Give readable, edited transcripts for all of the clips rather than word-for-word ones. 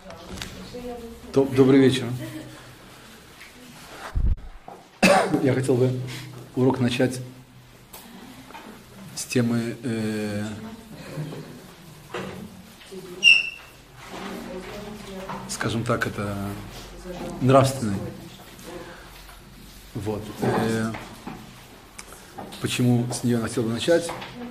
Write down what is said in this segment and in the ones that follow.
Добрый вечер. Я хотел бы урок начать с темы скажем так, это нравственной. Вот. Почему с нее я хотел бы начать?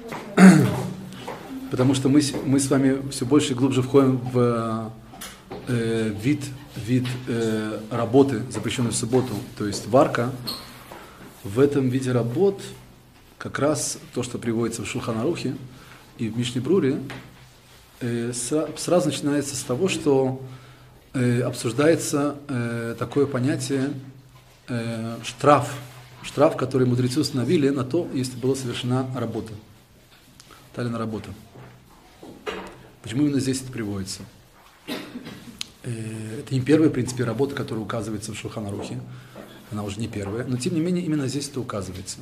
Потому что мы с вами все больше и глубже входим в вид работы, запрещенной в субботу, то есть варка. В этом виде работ как раз то, что приводится в Шулхан Арухе и в Мишне Бруре, сразу начинается с того, что обсуждается такое понятие штраф, который мудрецы установили на то, если была совершена работа, талина работа. Почему именно здесь это приводится? Это не первая, в принципе, работа, которая указывается в Шулхан Арухе. Она уже не первая, но тем не менее именно здесь это указывается.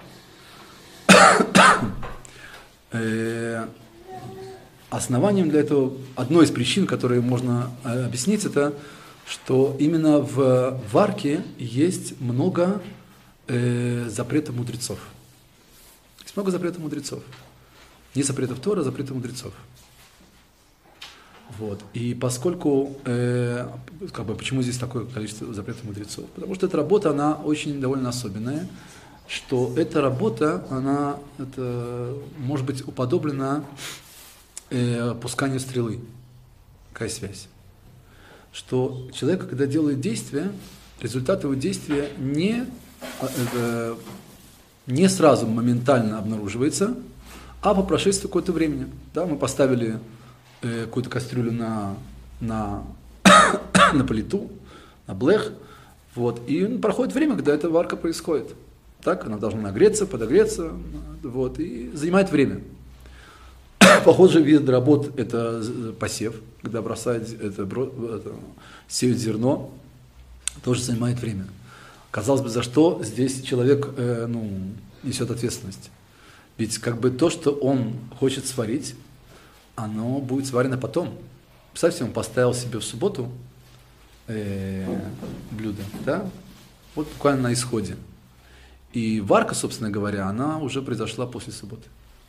Основанием для этого, одной из причин, которые можно объяснить, это, что именно в варке есть много запретов мудрецов. Есть много запретов мудрецов. Не запретов Тора, а запретов мудрецов. Вот. И поскольку, почему здесь такое количество запретов мудрецов? Потому что эта работа, она очень довольно особенная, что эта работа, она может быть уподоблена пусканию стрелы. Какая связь? Что человек, когда делает действие, результат его действия не сразу моментально обнаруживается, а по прошествии какого-то времени. Да, мы поставили какую-то кастрюлю на плиту, на блэх, вот, и проходит время, когда эта варка происходит. Так, она должна нагреться, подогреться, вот, и занимает время. Похожий вид работ – это посев, когда сеют зерно, тоже занимает время. Казалось бы, за что здесь человек несет ответственность? Ведь то, что он хочет сварить, оно будет сварено потом. Представьте, он поставил себе в субботу блюдо, да? Вот буквально на исходе. И варка, собственно говоря, она уже произошла после субботы.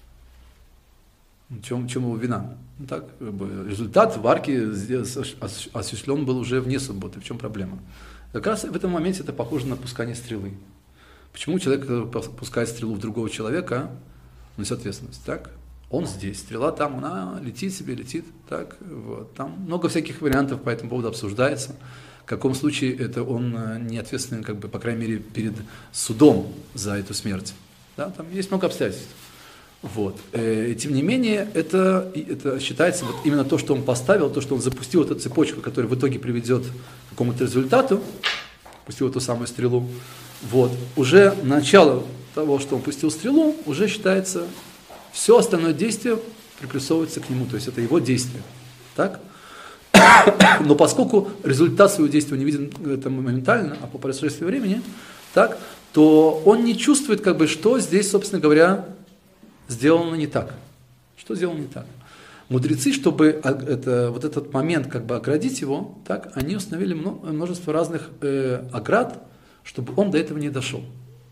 В чем его вина? Так, результат варки осуществлен был уже вне субботы. В чем проблема? Как раз в этом моменте это похоже на пускание стрелы. Почему человек, который пускает стрелу в другого человека, несет ответственность? Так? Он здесь, стрела там, она летит себе, так, вот. Там много всяких вариантов по этому поводу обсуждается. В каком случае это он не ответственен, по крайней мере, перед судом за эту смерть. Да? Там есть много обстоятельств. Вот. И, тем не менее, это считается вот именно то, что он поставил, то, что он запустил эту цепочку, которая в итоге приведет к какому-то результату, пустил эту самую стрелу. Вот. Уже начало того, что он пустил стрелу, уже считается, все остальное действие приплюсовывается к нему, то есть это его действие. Так? Но поскольку результат своего действия не виден это моментально, а по прошествии времени, так, то он не чувствует, что здесь, собственно говоря, сделано не так. Что сделано не так? Мудрецы, чтобы этот момент оградить его, так, они установили множество разных оград, чтобы он до этого не дошел.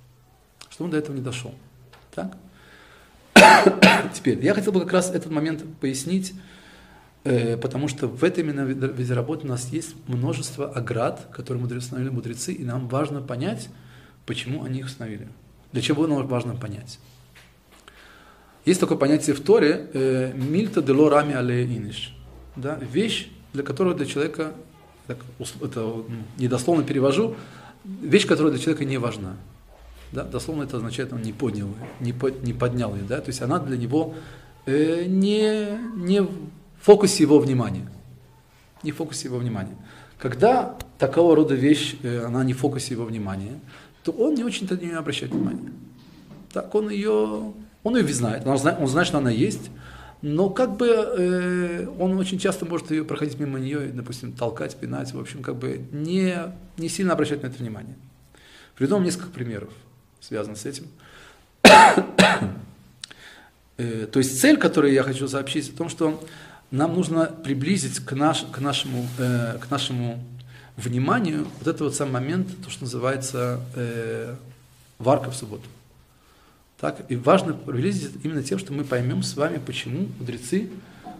Так? Теперь, я хотел бы как раз этот момент пояснить, потому что в этой именно виде работы у нас есть множество оград, которые установили мудрецы, и нам важно понять, почему они их установили. Для чего нам важно понять? Есть такое понятие в Торе «мильта дело рами але иниш». Да? Вещь, для которой для человека, это недословно перевожу, вещь, которая для человека не важна. Да? Дословно это означает, он не поднял ее, не поднял ее. Да? То есть она для него не в фокусе его внимания. Не в фокусе его внимания. Когда такого рода вещь, она не в фокусе его внимания, то он не очень-то на нее обращает внимание. Так, он ее знает, он знает, что она есть, но он очень часто может ее проходить мимо нее, допустим, толкать, пинать, в общем, не сильно обращать на это внимание. Приведу вам несколько примеров, связанных с этим. То есть цель, которую я хочу сообщить, о том, что нам нужно приблизить к нашему вниманию вот этот вот самый момент, то, что называется варка в субботу. Так? И важно приблизить именно тем, что мы поймем с вами, почему мудрецы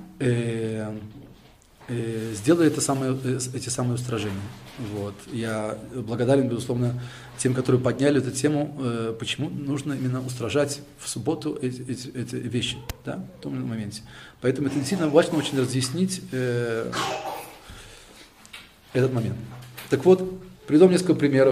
сделали эти самые устражения. Вот. Я благодарен, безусловно, тем, которые подняли эту тему, почему нужно именно устражать в субботу эти вещи, да, в том моменте. Поэтому это действительно важно очень разъяснить этот момент. Так вот, приведу несколько примеров.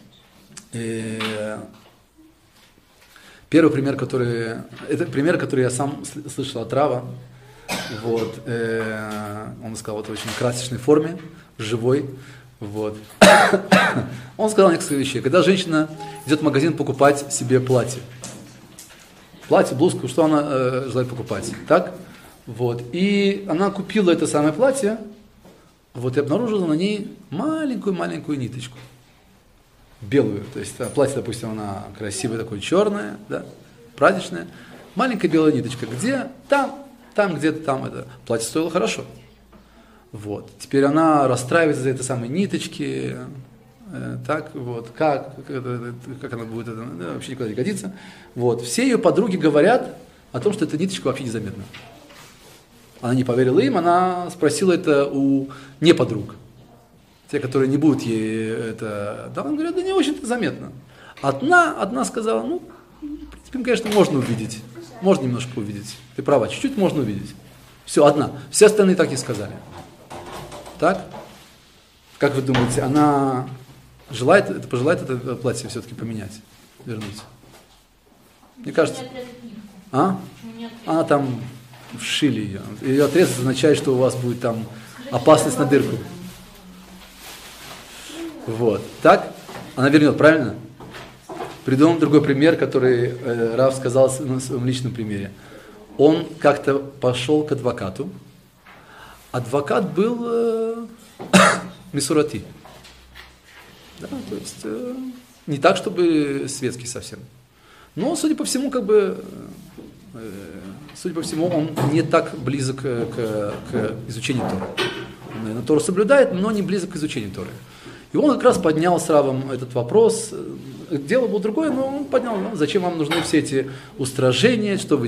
Первый пример, это пример, который я сам слышал от Рава. Вот, он сказал в очень красочной форме, живой. Вот. Он сказал несколько вещей. Когда женщина идет в магазин покупать себе платье, блузку, что она желает покупать, так? Вот. И она купила это самое платье, вот, и обнаружила на ней маленькую ниточку, белую. То есть платье, допустим, она красивая, такое черное, да, праздничное, маленькая белая ниточка. Где? Там где-то там это. Платье стоило хорошо. Вот. Теперь она расстраивается за этой самой ниточки. Так вот, как она будет, это вообще никуда не годится. Вот. Все ее подруги говорят о том, что эта ниточка вообще незаметна. Она не поверила им, она спросила это у неподруг. Те, которые не будут ей это... Да, она говорит, да не очень-то заметно. Одна сказала, в принципе, конечно, можно увидеть. Можно немножко увидеть. Ты права, чуть-чуть можно увидеть. Все, одна. Все остальные так и сказали. Так? Как вы думаете, она пожелает это платье все-таки поменять, вернуть? Мне кажется... Она там вшили ее. Ее отрезать означает, что у вас будет там опасность на дырку. Вот. Так? Она вернет, правильно? Придумал другой пример, который Рав сказал на своем личном примере. Он как-то пошел к адвокату. Адвокат был мисурати. Да, то есть не так, чтобы светский совсем. Но, судя по всему, он не так близок к изучению Торы. Он, наверное, Тору соблюдает, но не близок к изучению Торы. И он как раз поднял с Равом этот вопрос. Дело было другое, но он поднял, зачем вам нужны все эти устражения, в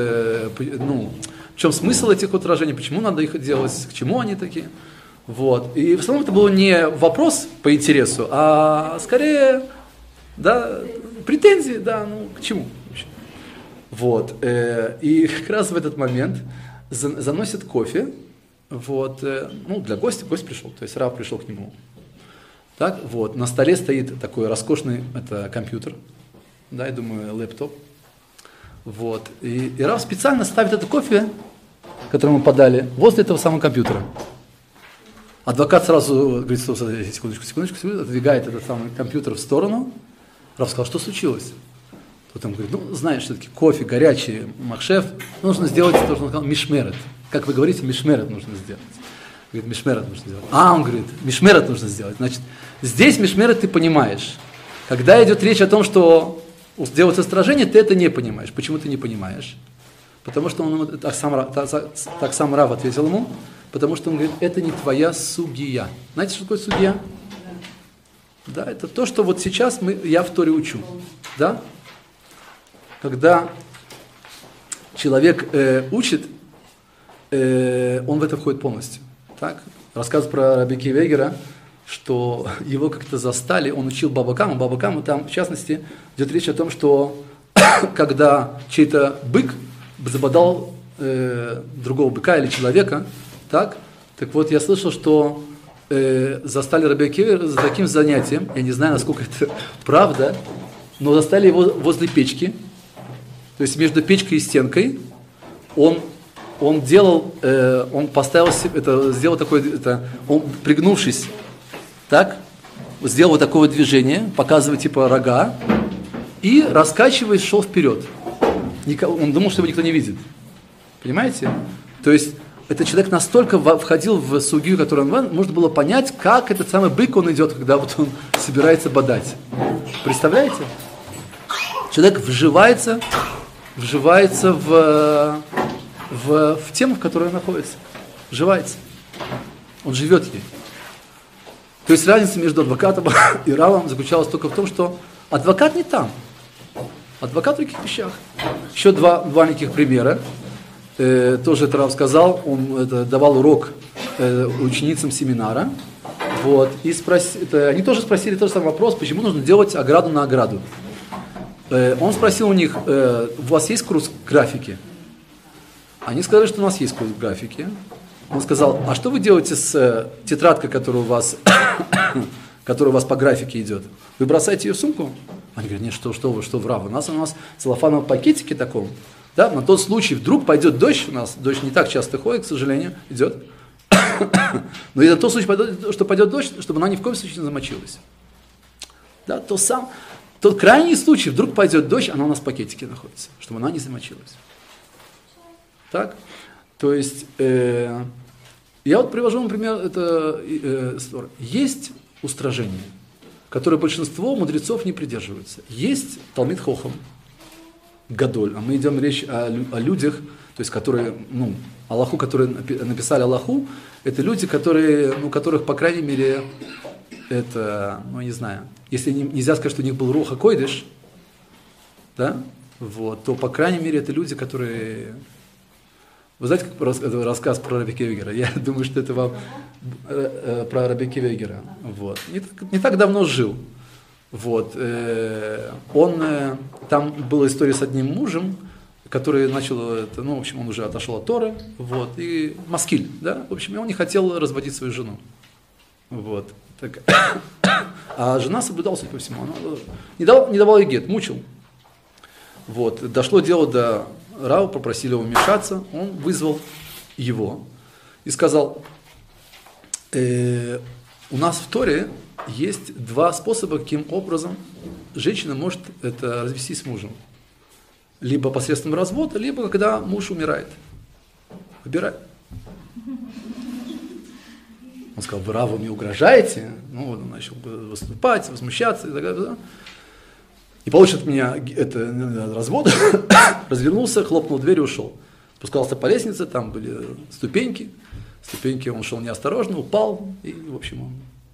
чем смысл этих устражений, почему надо их делать, к чему они такие. Вот. И в основном это был не вопрос по интересу, а скорее, да, претензии, да, к чему вообще. Вот. И как раз в этот момент заносят кофе, вот, для гостя, гость пришел, то есть Рав пришел к нему. Так, вот, на столе стоит такой роскошный компьютер, да, я думаю, лэптоп. Вот, и Рав специально ставит этот кофе, который ему подали, возле этого самого компьютера. Адвокат сразу говорит, секундочку, отодвигает этот самый компьютер в сторону. Рав сказал, что случилось? Тот ему говорит, знаешь, все-таки кофе горячий, махшеф, нужно сделать то, что он сказал, мишмерет. Как вы говорите, мишмерет нужно сделать. Говорит, мишмерет нужно сделать. Он говорит, мишмерет нужно сделать. Значит, здесь мишмерет ты понимаешь. Когда идет речь о том, что сделать состражение, ты это не понимаешь. Почему ты не понимаешь? Потому что он так сам Рав ответил ему, потому что он говорит, это не твоя сугия. Знаете, что такое сугия? Да, это то, что вот сейчас я в Торе учу. Да? Когда человек учит, он в это входит полностью. Так? Рассказ про Раби Акива Эйгера, что его как-то застали, он учил Баба Каму, там, в частности, идет речь о том, что когда чей-то бык забодал другого быка или человека, так вот я слышал, что застали Раби Акива за таким занятием, я не знаю, насколько это правда, но застали его возле печки, то есть между печкой и стенкой, он поставил это, сделал такое, он пригнувшись, так, сделал вот такое движение, показывая типа рога, и раскачиваясь шел вперед. Он думал, что его никто не видит. Понимаете? То есть этот человек настолько входил в сугию, которую он можно было понять, как этот самый бык он идет, когда вот он собирается бодать. Представляете? Человек вживается в тему, в которой он находится, вживается. Он живет ей. То есть разница между адвокатом и равом заключалась только в том, что адвокат не там. Адвокат в других вещах. Еще два маленьких примера. Тоже это Рав сказал, он давал урок ученицам семинара. Вот, и они тоже спросили тот же самый вопрос, почему нужно делать ограду на ограду. Он спросил у них, у вас есть курс графики? Они сказали, что у нас есть курс графики. Он сказал, а что вы делаете с тетрадкой, которая у вас по графике идет? Вы бросаете ее в сумку? Они говорят, нет, что вы, Рав, у нас целлофановом пакетике таком, да, на тот случай, вдруг пойдет дождь, у нас дождь не так часто ходит, к сожалению, идет. Но и на тот случай, что пойдет дождь, чтобы она ни в коем случае не замочилась. Да, тот крайний случай, вдруг пойдет дождь, она у нас в пакетике находится, чтобы она не замочилась. Так? То есть, я вот привожу, например, есть устражение, которое большинство мудрецов не придерживаются. Есть Талмид Хохам, Гадоль, а мы идем речь о людях, то есть, которые, Аллаху, которые написали Аллаху, это люди, у которых, по крайней мере, это, не знаю, если нельзя сказать, что у них был Руха Койдыш, да, вот, то, по крайней мере, это люди, которые... Вы знаете, как рассказ про Раби Кивегера? Я думаю, что это вам про Раби Кивегера. Вот. Не так давно жил. Вот. Там была история с одним мужем, который начал, в общем, он уже отошел от Торы, вот, и маскиль, да, в общем, и он не хотел разводить свою жену. Вот. Так. А жена соблюдала, судя по всему, она не давала ей гет, мучил. Вот. Дошло дело до Рава, попросили его вмешаться, он вызвал его и сказал, у нас в Торе есть два способа, каким образом женщина может развестись с мужем. Либо посредством развода, либо когда муж умирает. Выбирай. Он сказал, вы, Рав, вы мне угрожаете? Он начал выступать, возмущаться и так далее. И получит от меня развод, развернулся, хлопнул дверь и ушел. Спускался по лестнице, там были ступеньки. Ступеньки он шел неосторожно, упал, и, в общем,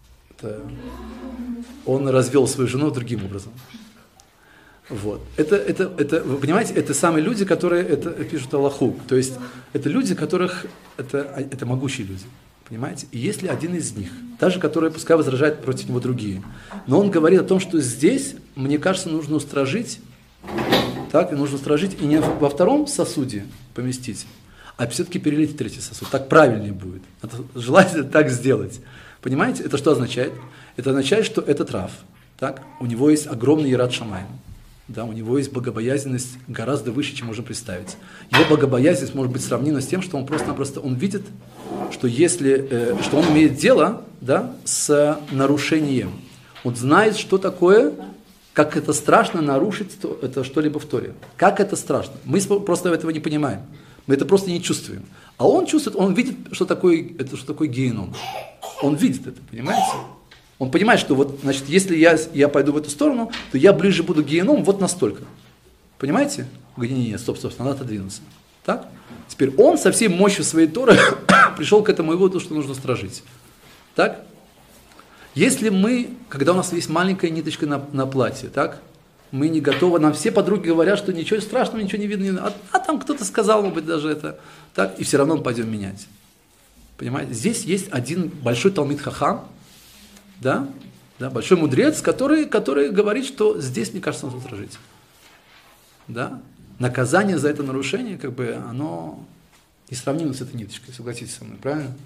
он развел свою жену другим образом. Вот. Вы понимаете, это самые люди, которые пишут Аллаху. То есть, это люди, которых, это могучие люди. Понимаете? И если один из них, даже который, пускай возражает против него другие, но он говорит о том, что здесь, мне кажется, нужно устражить, так, и нужно устражить, и не во втором сосуде поместить, а все-таки перелить в третий сосуд. Так правильнее будет. Это желательно так сделать. Понимаете? Это что означает? Это означает, что этот Рав, так, у него есть огромный Ират Шамаим. Да, у него есть богобоязненность гораздо выше, чем можно представить. Его богобоязненность может быть сравнима с тем, что он просто-напросто он видит, что что он имеет дело, да, с нарушением. Он знает, что такое, как это страшно нарушить это что-либо в Торе. Как это страшно. Мы просто этого не понимаем. Мы это просто не чувствуем. А он чувствует, он видит, что такое геном. Он видит это, понимаете? Он понимает, что вот, значит, если я пойду в эту сторону, то я ближе буду к геном вот настолько. Понимаете? Нет, стоп, надо отодвинуться. Так? Теперь он со всей мощью своей Торы пришел к этому выводу, что нужно стражить. Так? Если мы, когда у нас есть маленькая ниточка на платье, так? Мы не готовы, нам все подруги говорят, что ничего страшного, ничего не видно, а там кто-то сказал, может быть, даже это, так? И все равно мы пойдем менять. Понимаете? Здесь есть один большой Талмид Хахам, да, большой мудрец, который говорит, что здесь, мне кажется, нужно стражить. Да? Наказание за это нарушение, оно несравнимо с этой ниточкой, согласитесь со мной, правильно?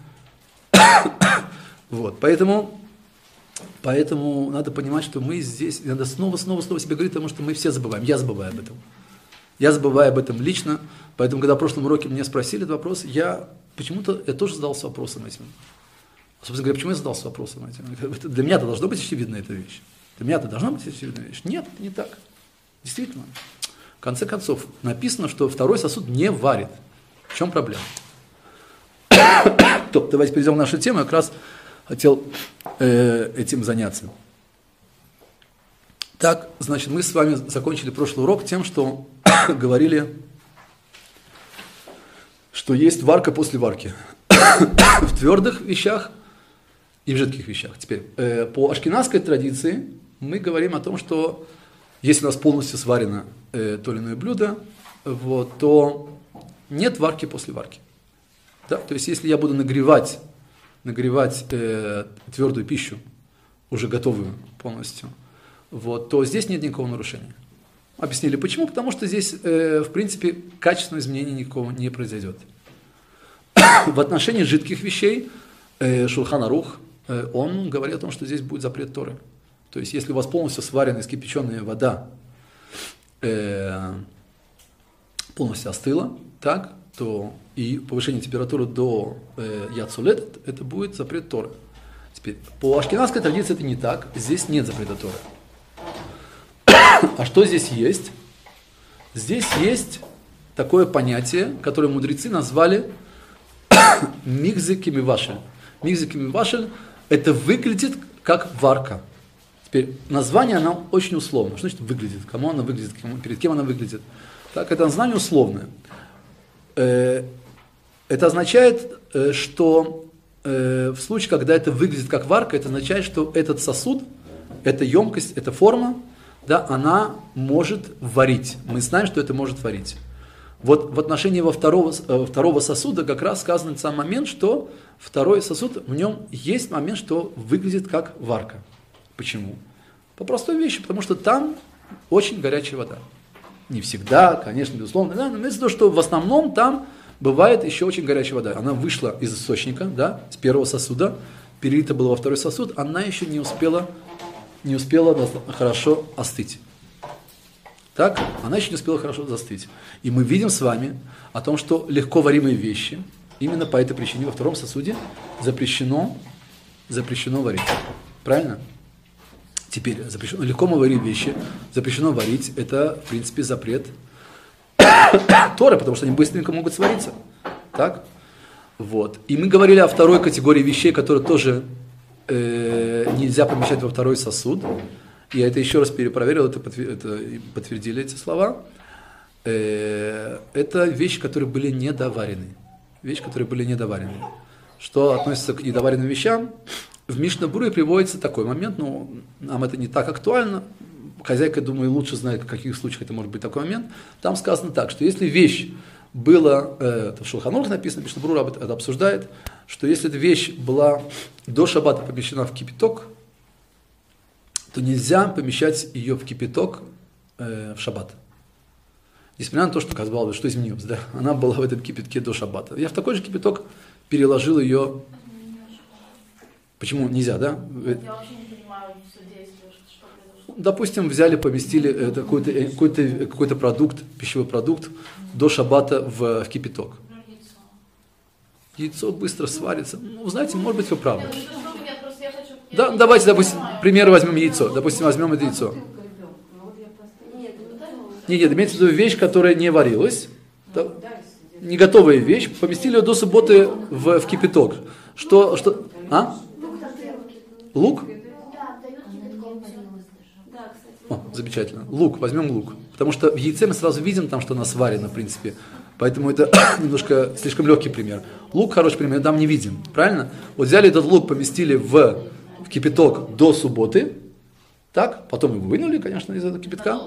Вот, поэтому надо понимать, что мы здесь, надо снова себе говорить, потому что мы все забываем, я забываю об этом. Я забываю об этом лично, поэтому, когда в прошлом уроке меня спросили этот вопрос, я тоже задался вопросом этим. Собственно говоря, почему я задался вопросом этим? Для меня-то должна быть очевидна эта вещь. Для меня-то должна быть очевидная вещь. Нет, не так. Действительно. В конце концов, написано, что второй сосуд не варит. В чем проблема? Давайте перейдем к нашей теме. Я как раз хотел этим заняться. Так, значит, мы с вами закончили прошлый урок тем, что говорили что есть варка после варки. В твердых вещах и в жидких вещах. Теперь, по ашкеназской традиции мы говорим о том, что если у нас полностью сварено то или иное блюдо, вот, то нет варки после варки. Да? То есть, если я буду нагревать твердую пищу, уже готовую полностью, вот, то здесь нет никакого нарушения. Объяснили почему? Потому что здесь, в принципе, качественного изменения никакого не произойдет. В отношении жидких вещей Шулхан Арух, он говорит о том, что здесь будет запрет Торы. То есть, если у вас полностью сваренная, скипяченная вода полностью остыла, так, то и повышение температуры до яцулет, это будет запрет Торы. Теперь, по ашкеназской традиции это не так, здесь нет запрета Торы. А что здесь есть? Здесь есть такое понятие, которое мудрецы назвали микзе кимивашель. Микзе кимивашель – это выглядит как варка. Теперь, название, оно очень условно. Что значит выглядит? Кому она выглядит? Перед кем она выглядит? Так, это название условное. Это означает, что в случае, когда это выглядит как варка, это означает, что этот сосуд, эта емкость, эта форма, да, она может варить. Мы знаем, что это может варить. Вот в отношении второго сосуда как раз сказан сам момент, что второй сосуд, в нем есть момент, что выглядит как варка. Почему? По простой вещи, потому что там очень горячая вода. Не всегда, конечно, безусловно, да, но имеется в виду, что в основном там бывает еще очень горячая вода. Она вышла из источника, да, с первого сосуда, перелита была во второй сосуд, она еще не успела хорошо остыть. Так? Она еще не успела хорошо застыть. И мы видим с вами о том, что легко варимые вещи, именно по этой причине во втором сосуде запрещено варить. Правильно? Теперь, легко мы варим вещи, запрещено варить, это, в принципе, запрет Торы, потому что они быстренько могут свариться. Так? Вот. И мы говорили о второй категории вещей, которые тоже нельзя помещать во второй сосуд. Я это еще раз перепроверил, это подтвердили эти слова. Это вещи, которые были недоварены. Что относится к недоваренным вещам? В Мишна Бруре приводится такой момент, но нам это не так актуально. Хозяйка, думаю, лучше знает, в каких случаях это может быть такой момент. Там сказано так, что если вещь была, это в Шулхан Арух написано, Мишна Брура это обсуждает, что если эта вещь была до шаббата помещена в кипяток, то нельзя помещать ее в кипяток в шаббат. Несмотря на то, что, казалось, что изменилось, да? Она была в этом кипятке до шаббата. Я в такой же кипяток переложил ее. Почему нельзя, да? Я вообще не понимаю все действие, что произошло. Допустим, взяли, поместили какой-то продукт, пищевой продукт до шаббата в кипяток. Яйцо быстро сварится. Ну, знаете, может быть, вы правы. Да, давайте, допустим, пример возьмем яйцо. Допустим, возьмем это яйцо. Нет, имеется в виду вещь, которая не варилась. Не готовая вещь. Поместили ее до субботы в кипяток. Что? А? Лук? О, замечательно. Лук, возьмем лук. Потому что в яйце мы сразу видим, там, что она сварена, в принципе. Поэтому это немножко слишком легкий пример. Лук хороший пример, там не видим. Правильно? Вот взяли этот лук, поместили в кипяток до субботы. Так? Потом его вынули, конечно, из этого кипятка.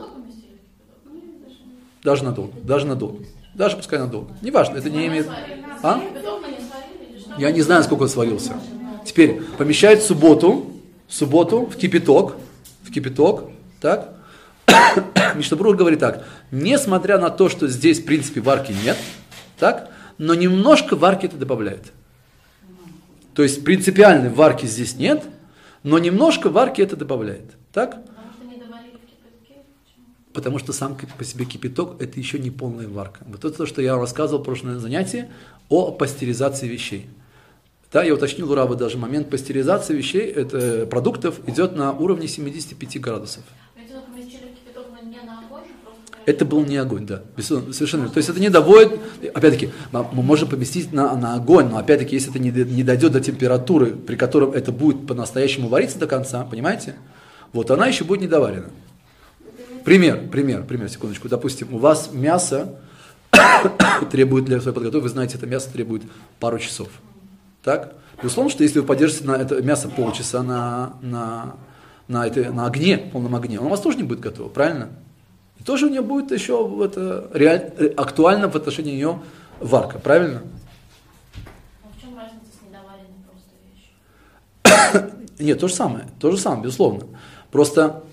Даже надолго. Даже пускай надолго. Неважно, это не имеет... А? Я не знаю, сколько он сварился. Теперь помещает в субботу в кипяток, так? Мишна Брура говорит так: несмотря на то, что здесь, в принципе, варки нет, так, но немножко варки это добавляет. То есть принципиальной варки здесь нет, но немножко варки это добавляет. Так? Потому что сам по себе кипяток это еще не полная варка. Вот это то, что я вам рассказывал в прошлом занятии о пастеризации вещей. Да, я уточнил у Раба даже момент пастеризации вещей, это, продуктов идет на уровне 75 градусов. Это был не огонь, да, совершенно. То есть это не доводит, опять-таки, мы можем поместить на огонь, но опять-таки, если это не дойдет до температуры, при котором это будет по-настоящему вариться до конца, понимаете, вот она еще будет недоварена. Пример, секундочку. Допустим, у вас мясо требует для своей подготовки, вы знаете, это мясо требует пару часов. Так? Безусловно, что если вы подержите на это мясо полчаса на огне, полном огне, оно у вас тоже не будет готово, правильно? И тоже у нее будет еще актуально в отношении нее варка, правильно? А в чем разница с недоваренной просто вещью? Нет, то же самое, безусловно. Просто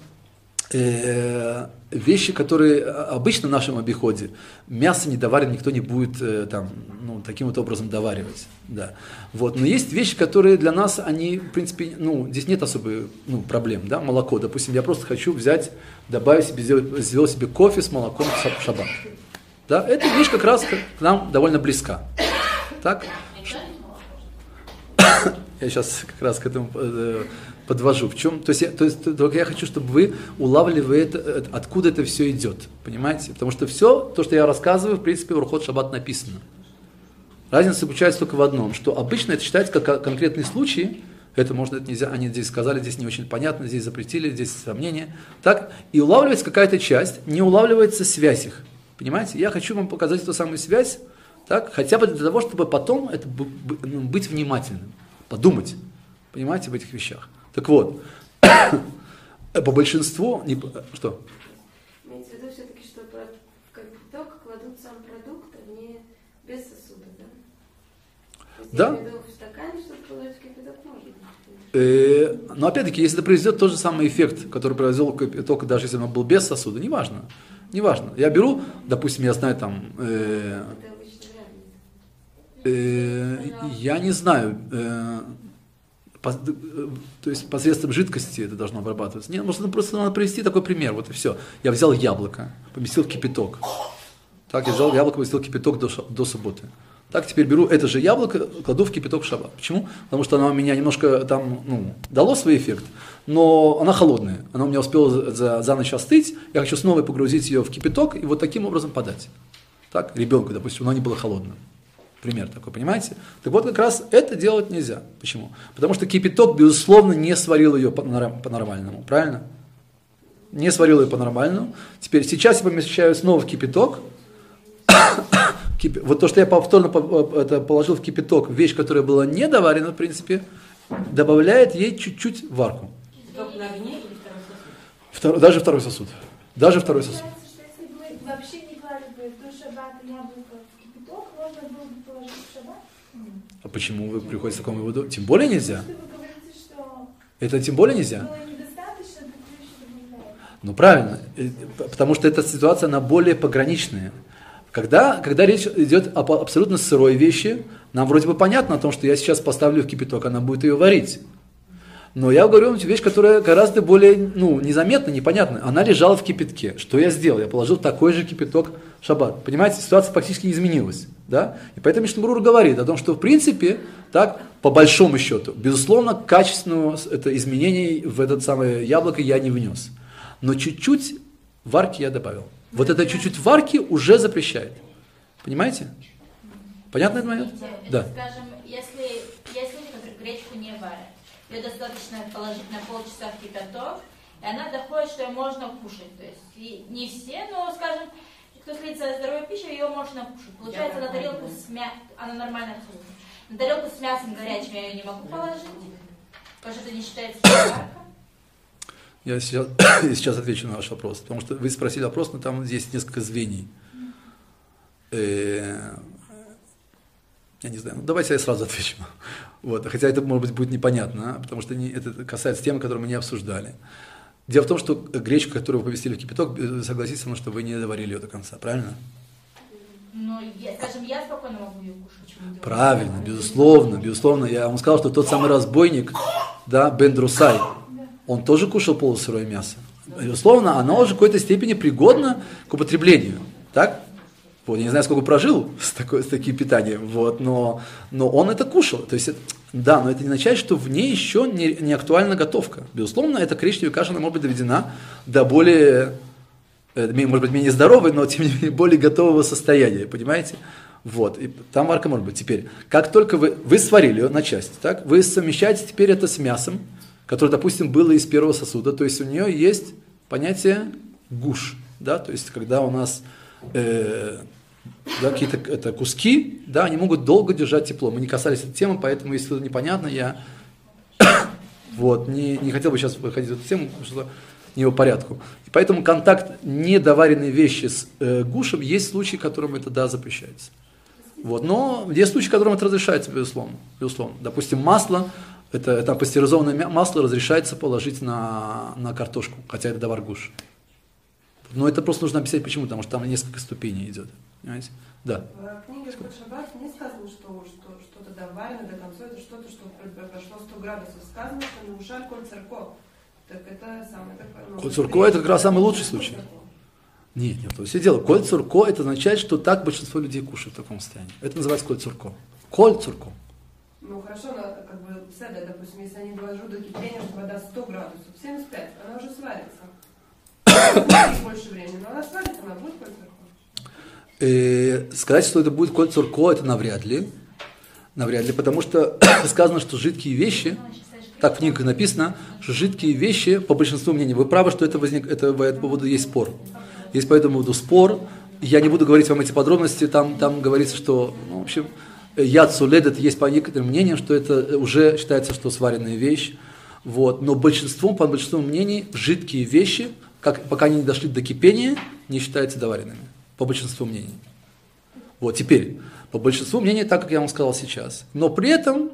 вещи, которые обычно в нашем обиходе, мясо недоваренное никто не будет таким вот образом доваривать. Да. Вот. Но есть вещи, которые для нас, они, в принципе, здесь нет особой проблем. Да? Молоко, допустим, я просто хочу взять, добавить себе, сделать себе кофе с молоком в шаббат. Да? Эта вещь как раз к нам довольно близка. Так? Я сейчас как раз к этому подвожу. В чем? То есть я хочу, чтобы вы улавливали, откуда это все идет. Понимаете? Потому что все, то, что я рассказываю, в принципе, в Орхот Шаббат написано. Разница заключается только в одном, что обычно это считается как конкретный случай. Это можно, это нельзя, они здесь сказали, здесь не очень понятно, здесь запретили, здесь сомнения. Так? И улавливается какая-то часть, не улавливается связь их. Понимаете? Я хочу вам показать эту самую связь, так? Хотя бы для того, чтобы потом это быть внимательным, подумать. Понимаете, в этих вещах. Так вот, по большинству... Что? Имеется в виду все-таки, что в кипяток кладут сам продукт, а не без сосуда, да? То есть, да. Я имею в виду в стакане, чтобы положить в кипяток можно. Но опять-таки, если это произведет тот же самый эффект, который произвел кипяток, даже если он был без сосуда, неважно. Неважно. Я беру, допустим, я знаю там... Это обычно я не знаю... то есть посредством жидкости это должно обрабатываться. Нет, может, просто надо привести такой пример, вот и все. Я взял яблоко, поместил в кипяток. Так, я взял яблоко, поместил в кипяток до субботы. Так, теперь беру это же яблоко, кладу в кипяток в шаббат. Почему? Потому что оно у меня немножко там, дало свой эффект, но она холодная. Она у меня успела за ночь остыть, я хочу снова погрузить ее в кипяток и вот таким образом подать. Так, ребенку, допустим, оно не было холодным. Пример такой, понимаете? Так вот, как раз это делать нельзя. Почему? Потому что кипяток, безусловно, не сварил ее по-нормальному. Правильно? Не сварил ее по-нормальному. Теперь, сейчас я помещаю снова в кипяток. Вот то, что я повторно положил в кипяток, вещь, которая была не доварена, в принципе, добавляет ей чуть-чуть варку. Кипяток на огне или второй сосуд? Даже второй сосуд. Даже второй сосуд. Если бы мы вообще не клали бы до шаббата яблоко в кипяток, можно было бы положить в шаббат? А почему вы приходите к такому выводу? Тем более нельзя. Вы говорите, что Это тем более нельзя. было недостаточно, так вы еще добавляете. Ну правильно, потому что эта ситуация, она более пограничная. Когда речь идет об абсолютно сырой вещи, нам вроде бы понятно о том, что я сейчас поставлю в кипяток, она будет ее варить. Но я говорю вам вещь, которая гораздо более незаметна, непонятна. Она лежала в кипятке. Что я сделал? Я положил такой же кипяток в шаббат. Понимаете, ситуация практически не изменилась. Да? И поэтому Мишна Берура говорит о том, что в принципе, так, по большому счету, безусловно, качественного изменений в это самое яблоко я не внес. Но чуть-чуть варки я добавил. Вот это чуть-чуть варки уже запрещает. Понимаете? Понятно это момент? Да. Скажем, если люди, которые гречку не варят, ее достаточно положить на полчаса в кипяток, и она доходит, что ее можно кушать. То есть не все, но, скажем, кто следит за здоровой пищей, ее можно кушать. Получается, на тарелку с мясом, она нормально абсолютно. На тарелку с мясом горячим я ее не могу положить, потому что это не считается варка. Я сейчас отвечу на ваш вопрос, потому что вы спросили вопрос, но там есть несколько звений. Я не знаю, давайте я сразу отвечу. Вот. Хотя это, может быть, будет непонятно, потому что это касается темы, которую мы не обсуждали. Дело в том, что гречку, которую вы поместили в кипяток, согласитесь со мной, что вы не доварили ее до конца, правильно? Ну, скажем, я спокойно могу ее кушать. Правильно, безусловно. Я вам сказал, что тот самый разбойник, да, Бен Друсай, он тоже кушал полусырое мясо. Безусловно, оно уже в какой-то степени пригодно к употреблению. Так? Вот, я не знаю, сколько прожил с таким питанием, вот, но он это кушал. То есть, да, но это не означает, что в ней еще не актуальна готовка. Безусловно, эта коричневая каша она может быть доведена до более, может быть, менее здоровой, но тем не менее более готового состояния, понимаете? Вот, и там варка может быть. Теперь, как только вы сварили ее на части, так, вы совмещаете теперь это с мясом, которое, допустим, было из первого сосуда, то есть у нее есть понятие гуш, да, то есть когда у нас да, какие-то это куски, да, они могут долго держать тепло. Мы не касались этой темы, поэтому, если что-то непонятно, я вот, не хотел бы сейчас выходить в эту тему, потому что не по порядку. И поэтому контакт недоваренной вещи с гушем есть случаи, в котором это, да, запрещается. Вот. Но есть случаи, в котором это разрешается, безусловно. Допустим, масло, это пастеризованное масло разрешается положить на картошку, хотя это давар гуш. Но это просто нужно объяснять почему, потому что там несколько ступеней идет. Понимаете? Да. В книге Ход Шаббат не сказано, что что-то доварено до конца, это что-то, что прошло 100 градусов. Сказано, что на ушаль коль цирко. Так это самое такое... Коль цирко это как раз самый лучший случай. Нет, то все дело. Коль цурко это означает, что так большинство людей кушают в таком состоянии. Это называется коль цурко. Коль цурко. Ну хорошо, но как бы седа, допустим, если они довожу до кипения, что вода 100 градусов, 75, она уже сварится. Будет больше времени, но она сварится, она будет коль цурко. Сказать, что это будет коль цурко, это навряд ли. Навряд ли, потому что сказано, что жидкие вещи, так в книге написано, что жидкие вещи, по большинству мнений, вы правы, что это по этому поводу есть спор. Есть по этому поводу спор. Я не буду говорить вам эти подробности. Там говорится, что, в общем, яд суледет, есть по некоторым мнениям, что это уже считается, что сваренная вещь. Вот. Но по большинству мнений, жидкие вещи, пока они не дошли до кипения, не считаются доваренными. По большинству мнений. Вот. Теперь, по большинству мнений, так, как я вам сказал сейчас. Но при этом,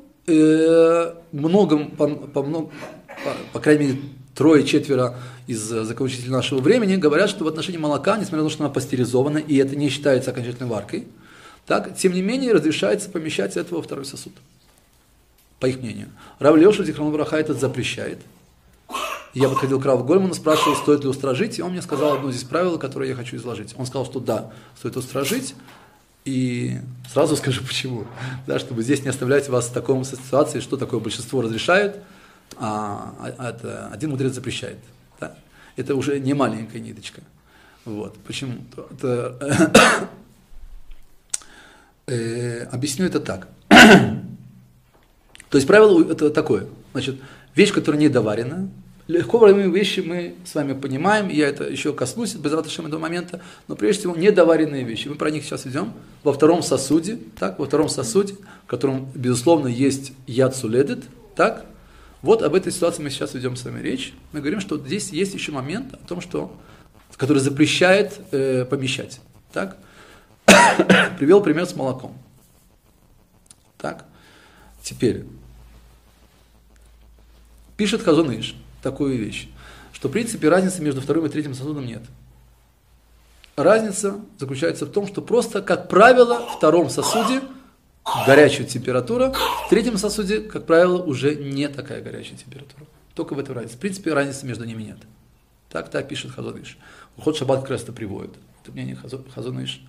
по крайней мере, 3-4 из законоучителей нашего времени говорят, что в отношении молока, несмотря на то, что она пастеризована, и это не считается окончательной варкой, так, тем не менее, разрешается помещать это во второй сосуд. По их мнению. Рав Леша Зихрон Браха это запрещает. Я подходил к Раву Гольману, спрашивал, стоит ли устражить, и он мне сказал одно здесь правило, которое я хочу изложить. Он сказал, что да, стоит устражить, и сразу скажу почему. Да, чтобы здесь не оставлять вас в такой ситуации, что такое большинство разрешают, а один мудрец запрещает. Да? Это уже не маленькая ниточка. Вот. Почему? Объясню это так. То есть правило это такое. Значит, вещь, которая не доварена, легко варимые вещи мы с вами понимаем, я это еще коснусь без раташем этого момента, но прежде всего недоваренные вещи. Мы про них сейчас идем во втором сосуде, в котором, безусловно, есть яд суледет, так? Вот об этой ситуации мы сейчас ведем с вами речь. Мы говорим, что здесь есть еще момент о том, который запрещает помещать. Так? Привел пример с молоком. Так? Теперь. Пишет Хазон Иш такую вещь, что в принципе разницы между вторым и третьим сосудом нет. Разница заключается в том, что просто, как правило, в втором сосуде горячая температура, в третьем сосуде, как правило, уже не такая горячая температура. Только в этом разница. В принципе, разницы между ними нет. Так пишет Хазон Иш. Ход Шаббат как раз это приводит. Это мнение Хазон Иш.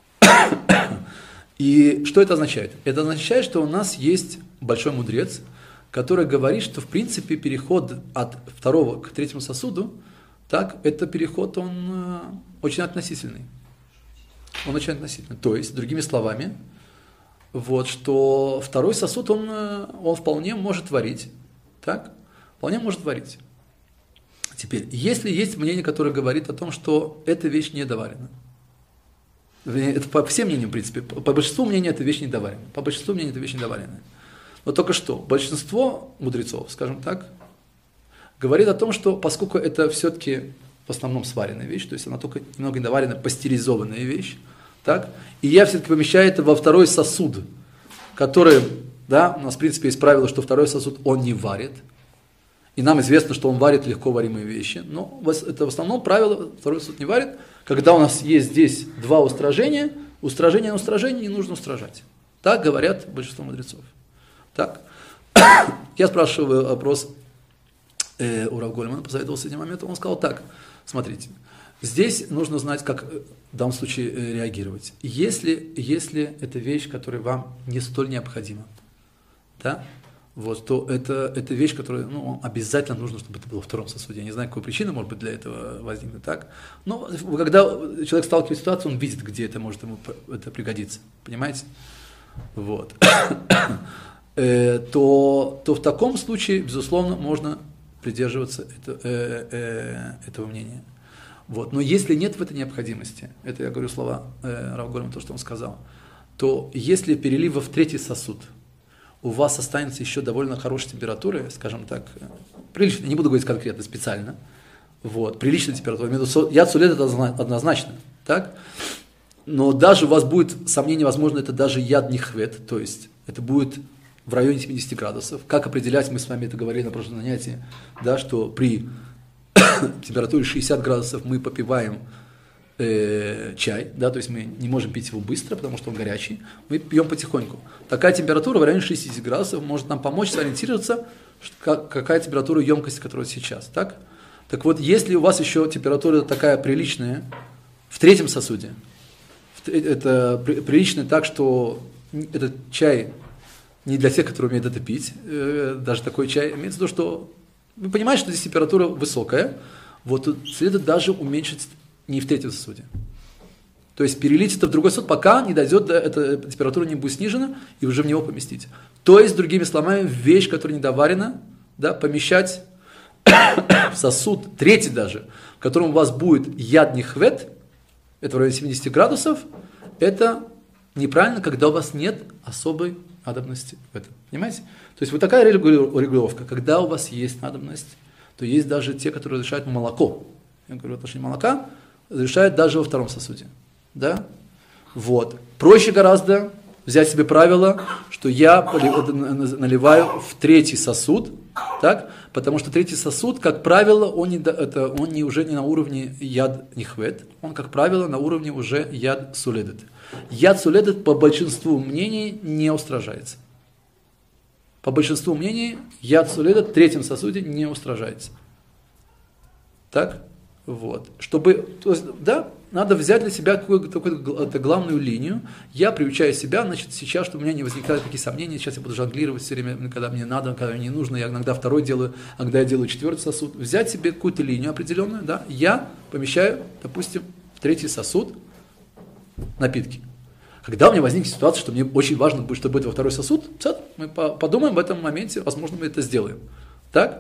И что это означает? Это означает, что у нас есть большой мудрец, который говорит, что в принципе переход от второго к третьему сосуду, так, это переход, он очень относительный. Он очень относительный. То есть, другими словами, вот, что второй сосуд, он вполне может варить. Так? Вполне может варить. Теперь, если есть мнение, которое говорит о том, что эта вещь не доварена, это по всем мнениям, в принципе, по большинству мнений эта вещь не доварена. По большинству мнений эта вещь не доварена. Но только что, большинство мудрецов, скажем так, говорит о том, что поскольку это все-таки в основном сваренная вещь, то есть она только немного недоваренная, пастеризованная вещь, так, и я все-таки помещаю это во второй сосуд, который, да, у нас в принципе есть правило, что второй сосуд он не варит, и нам известно, что он варит легко варимые вещи, но это в основном правило, второй сосуд не варит, когда у нас есть здесь два устражения, устражение на устражение не нужно устражать. Так говорят большинство мудрецов. Так. Я спрашиваю вопрос у Рав Гольмана, посоветовался этим моментом, он сказал так, смотрите, здесь нужно знать, как в данном случае реагировать. Если это вещь, которая вам не столь необходима, да, вот, то это вещь, которая обязательно нужно, чтобы это было во втором сосуде. Я не знаю, какой причины может быть для этого возникнуть так. Но когда человек сталкивается с ситуацией, он видит, где это может ему это пригодиться. Понимаете? Вот. То в таком случае, безусловно, можно придерживаться этого мнения. Вот. Но если нет в этой необходимости, это я говорю слова Рав Гольмана, то, что он сказал, то если перелива в третий сосуд у вас останется еще довольно хорошей температуры, скажем так, прилично, не буду говорить конкретно, специально, вот, приличная температура, яд сулед это однозначно, так? Но даже у вас будет сомнение, возможно, это даже яд нихвет, то есть это будет в районе 70 градусов. Как определять, мы с вами это говорили на прошлом занятии, да, что при температуре 60 градусов мы попиваем чай, да, то есть мы не можем пить его быстро, потому что он горячий, мы пьем потихоньку. Такая температура в районе 60 градусов может нам помочь сориентироваться, какая температура емкости, которая сейчас, так? Так вот, если у вас еще температура такая приличная в третьем сосуде, это приличная так, что этот чай не для тех, которые умеют это пить, даже такой чай, имеется в виду, что вы понимаете, что здесь температура высокая, вот тут следует даже уменьшить не в третьем сосуде. То есть перелить это в другой сосуд, пока не дойдет, эта температура не будет снижена, и уже в него поместить. То есть, другими словами, вещь, которая недоварена, да, помещать в сосуд, третий даже, в котором у вас будет яд нихвет, это в районе 70 градусов, это неправильно, когда у вас нет особой надобности в этом. Понимаете? То есть вот такая регулировка. Когда у вас есть надобность, то есть даже те, которые разрешают молоко. Я говорю, в отношении молока разрешают даже во втором сосуде. Да? Вот. Проще гораздо взять себе правило, что я наливаю в третий сосуд, так? Потому что третий сосуд, как правило, он уже не на уровне яд нихвет, он, как правило, на уровне уже яд суледет. Яд суледет по большинству мнений не устражается. По большинству мнений яд суледет в третьем сосуде не устражается. Так? Вот. Чтобы, то есть, да, надо взять для себя какую-то главную линию. Я приучаю себя, значит, сейчас, чтобы у меня не возникали такие сомнения, сейчас я буду жонглировать все время, когда мне надо, когда мне не нужно, я иногда второй делаю, а когда я делаю четвертый сосуд. Взять себе какую-то линию определенную, да, я помещаю, допустим, в третий сосуд напитки. Когда у меня возникнет ситуация, что мне очень важно будет, чтобы это во второй сосуд, мы подумаем в этом моменте, возможно, мы это сделаем. Так?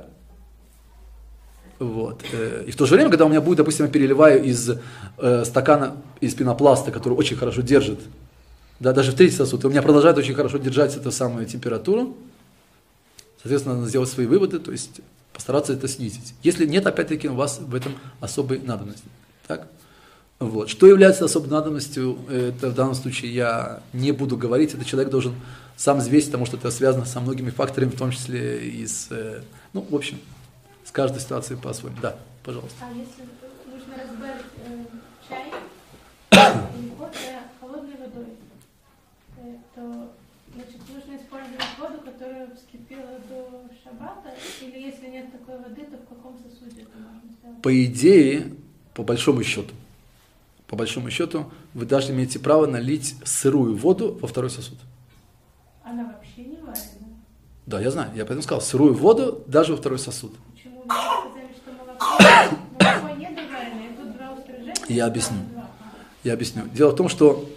Вот. И в то же время, когда у меня будет, допустим, я переливаю из стакана, из пенопласта, который очень хорошо держит, да, даже в третий сосуд, и у меня продолжает очень хорошо держать эту самую температуру, соответственно, надо сделать свои выводы, то есть постараться это снизить. Если нет, опять-таки, у вас в этом особой надобности. Так? Вот. Что является особой надобностью, это в данном случае я не буду говорить, это человек должен сам взвесить, потому что это связано со многими факторами, в том числе и с, ну, в общем, с каждой ситуацией по-своему. Да, пожалуйста. А если нужно разбавить чай или кофе холодной водой, то, значит, нужно использовать воду, которая вскипела до шаббата, или если нет такой воды, то в каком сосуде это можно сделать? По идее, по большому счету, вы даже имеете право налить сырую воду во второй сосуд. Она вообще не вареная? Да, я знаю, я поэтому сказал, сырую воду даже во второй сосуд. Почему? Вы сказали, что молоко не довареное, и тут два устражения. Я объясню. Дело в том, что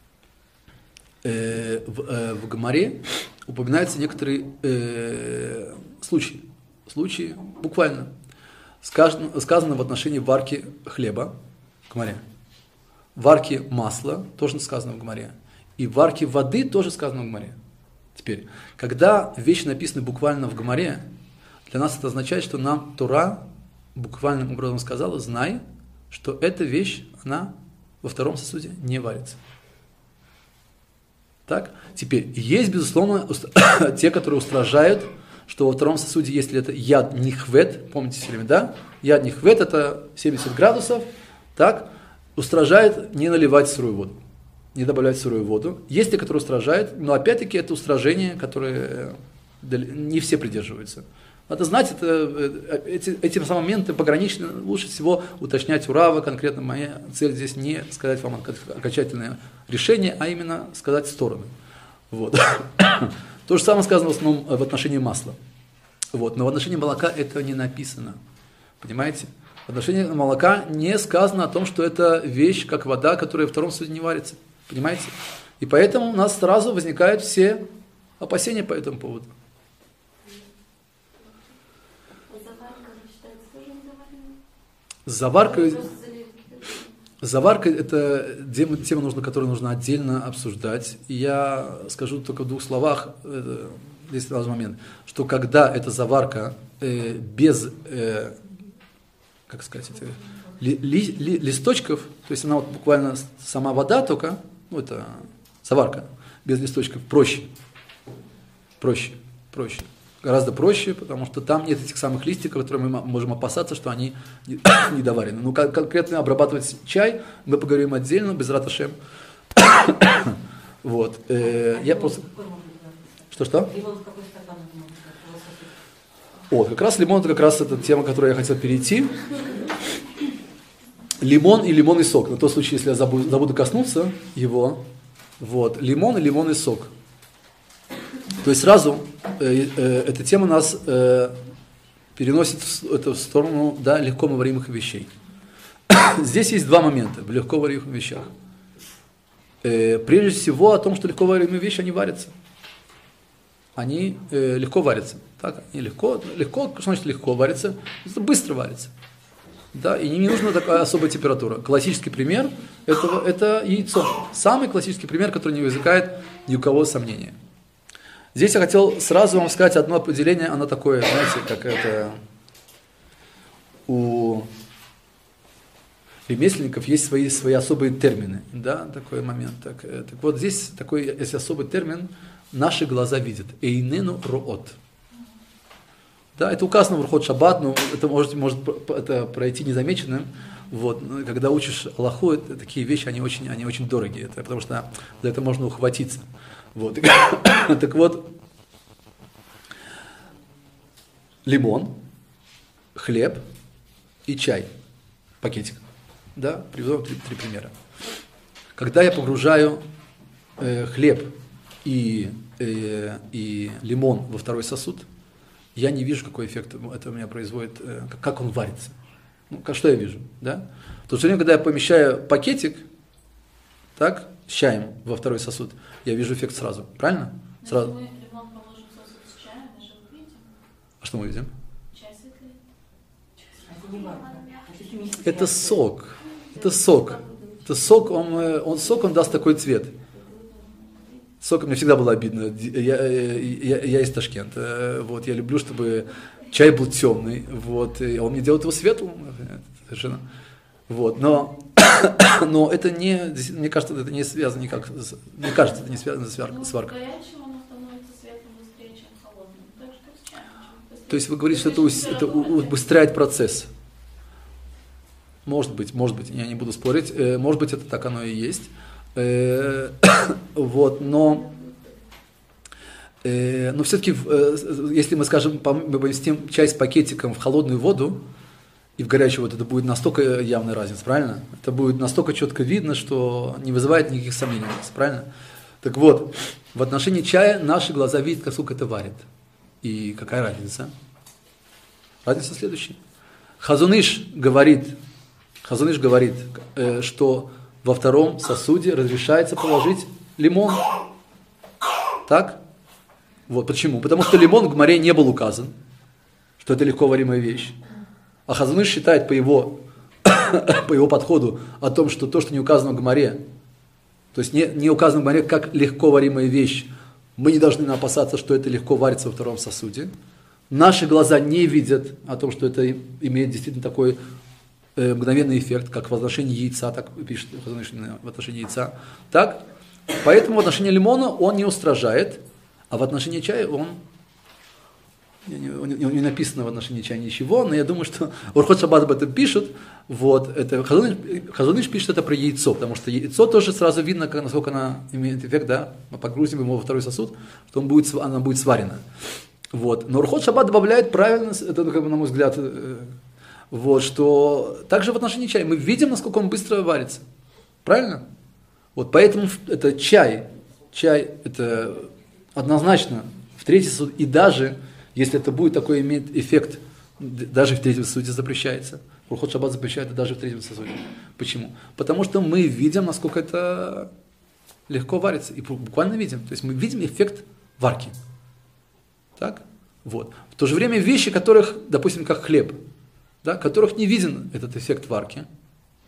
в Гемаре упоминаются некоторые случаи. Случаи буквально. Сказано в отношении варки хлеба в Гемаре. Варки масла тоже сказано в Гемаре. И варки воды тоже сказано в Гемаре. Теперь, когда вещи написаны буквально в Гемаре, для нас это означает, что нам Тора буквальным образом сказала: знай, что эта вещь, она во втором сосуде не варится. Так? Теперь, есть, безусловно, те, которые устражают, что во втором сосуде, если это яд нихвет, помните все время, да? Яд нихвет – это 70 градусов, так? Устражает не наливать сырую воду, не добавлять сырую воду. Есть те, которые устражают, но опять-таки это устражение, которое не все придерживаются. Надо знать, эти моменты пограничны, лучше всего уточнять у Рава. Конкретно моя цель здесь не сказать вам окончательное решение, а именно сказать стороны. Вот. То же самое сказано в основном в отношении масла. Вот. Но в отношении молока это не написано. Понимаете? В отношении молока не сказано о том, что это вещь, как вода, которая во втором сосуде не варится. Понимаете? И поэтому у нас сразу возникают все опасения по этому поводу. Заварка считается тоже недоваренной? Заварка... Просто заливать. Заварка – это тема, которую нужно отдельно обсуждать. И я скажу только в двух словах, здесь важный момент, что когда эта заварка без, как сказать, листочков, то есть она вот буквально сама вода только, ну это заварка, без листочков, проще. Гораздо проще, потому что там нет этих самых листиков, которые мы можем опасаться, что они недоварены. Ну, конкретно обрабатывать чай, мы поговорим отдельно, без раташем. Вот. Я просто... Что? Вот, как раз лимон, это как раз эта тема, к которой я хотел перейти. Лимон и лимонный сок. На тот случай, если я забуду коснуться его. Вот, лимон и лимонный сок. То есть сразу эта тема нас переносит в сторону, да, легковаримых вещей. Здесь есть два момента в легковаримых вещах. Прежде всего о том, что легковаримые вещи, они варятся. Они легко варятся. Так? Они легко, что значит легко варятся? Это быстро варится. Да? И не нужна такая особая температура. Классический пример этого – это яйцо. Самый классический пример, который не вызывает ни у кого сомнения. Здесь я хотел сразу вам сказать одно определение, оно такое, знаете, как это у ремесленников есть свои особые термины, да, такой момент. Так вот здесь такой есть особый термин, наши глаза видят, эйнену роот. Да, это указано в Орхот Шаббат, но это может это пройти незамеченным. Вот, когда учишь Аллаху, такие вещи, они очень дорогие, потому что за это можно ухватиться. Вот. Так вот, лимон, хлеб и чай, пакетик. Да, приведу три примера. Когда я погружаю хлеб и лимон во второй сосуд, я не вижу, какой эффект это у меня производит, как он варится. Ну, что я вижу, да? В то же время, когда я помещаю пакетик, так, с чаем во второй сосуд, я вижу эффект сразу, правильно? Сразу. Если мы лимон положим в сосуд с чаем, мы же увидим. А что мы видим? Чай светлее. Это сок. Это сок. Это сок, он даст такой цвет. Сок мне всегда было обидно. Я из Ташкента. Вот, я люблю, чтобы чай был темный. Вот, и он мне делает его светлым. Совершенно. Вот, но это не, мне кажется, это не связано никак. Мне кажется, это не связано с сваркой. Горячим оно становится светлым быстрее, чем холодным. Так что с чаем. То есть вы говорите, что это убыстряет процесс. Может быть, я не буду спорить. Может быть, это так оно и есть. Вот, но все-таки, если мы, скажем, мы поместим чай с пакетиком в холодную воду и в горячую воду, это будет настолько явная разница, правильно? Это будет настолько четко видно, что не вызывает никаких сомнений, правильно? Так вот, в отношении чая наши глаза видят, насколько это варит. И какая разница? Разница следующая. Хазон Иш говорит, что во втором сосуде разрешается положить лимон. Так? Вот почему? Потому что лимон в Гмаре не был указан, что это легко варимая вещь. А Хазон Иш считает по его подходу о том, что то, что не указано в Гмаре, то есть не указано в Гмаре как легко варимая вещь, мы не должны опасаться, что это легко варится во втором сосуде. Наши глаза не видят о том, что это имеет действительно такой мгновенный эффект, как в отношении яйца, так пишет в отношении яйца. Так? Поэтому в отношении лимона он не устражает, а в отношении чая он не написано в отношении чая ничего, но я думаю, что Орхот Шаббат об этом пишет. Вот, это Хазон Иш пишет это про яйцо, потому что яйцо тоже сразу видно, насколько оно имеет эффект, да, мы погрузим его во второй сосуд, что она будет сварена. Вот. Но Орхот Шаббат добавляет правильно, это, как бы, на мой взгляд, вот, что также в отношении чая мы видим, насколько он быстро варится. Правильно? Вот, поэтому это чай это однозначно в третий сосуд, и даже если это будет такой иметь эффект, даже в третьем сосуде запрещается. Орхот Шаббат запрещает это даже в третьем сосуде. Почему? Потому что мы видим, насколько это легко варится, и буквально видим. То есть мы видим эффект варки. Так? Вот. В то же время вещи, которых, допустим, как хлеб, да, которых не виден этот эффект варки,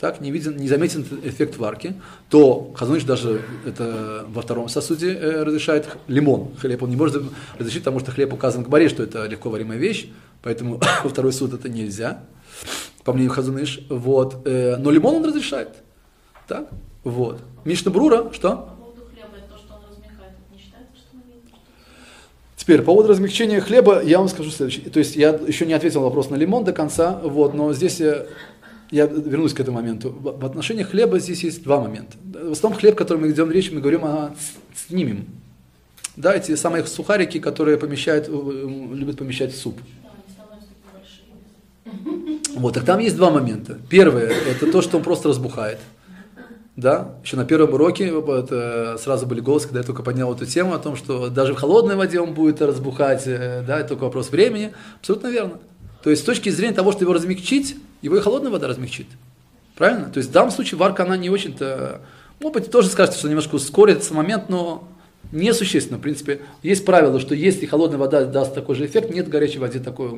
так, не заметен эффект варки, то Хазон Иш даже это во втором сосуде разрешает лимон. Хлеб он не может разрешить, потому что хлеб указан в Гмаре, что это легко варимая вещь, поэтому во второй сосуд это нельзя, по мнению Хазон Иш. Вот. Но лимон он разрешает. Так? Вот. Мишна Брура, что? По поводу хлеба, это то, что он размягает, это не считается, что мы видим? Теперь, по поводу размягчения хлеба, я вам скажу следующее. То есть, я еще не ответил на вопрос на лимон до конца, вот, но здесь я вернусь к этому моменту. В отношении хлеба здесь есть два момента. В основном хлеб, о котором мы идем речь, мы говорим о цнимим. Да, эти самые сухарики, которые любят помещать в суп. Да, они становятся такие большие. Вот, так там есть два момента. Первое, это то, что он просто разбухает. Да, еще на первом уроке сразу были голосы, когда я только поднял эту тему о том, что даже в холодной воде он будет разбухать, да, это только вопрос времени. Абсолютно верно. То есть с точки зрения того, что его размягчить, его и холодная вода размягчит. Правильно? То есть в данном случае варка, она не очень-то, может быть, тоже скажете, что немножко ускорит этот момент, но несущественно. В принципе, есть правило, что если холодная вода даст такой же эффект, нет в горячей воде такой,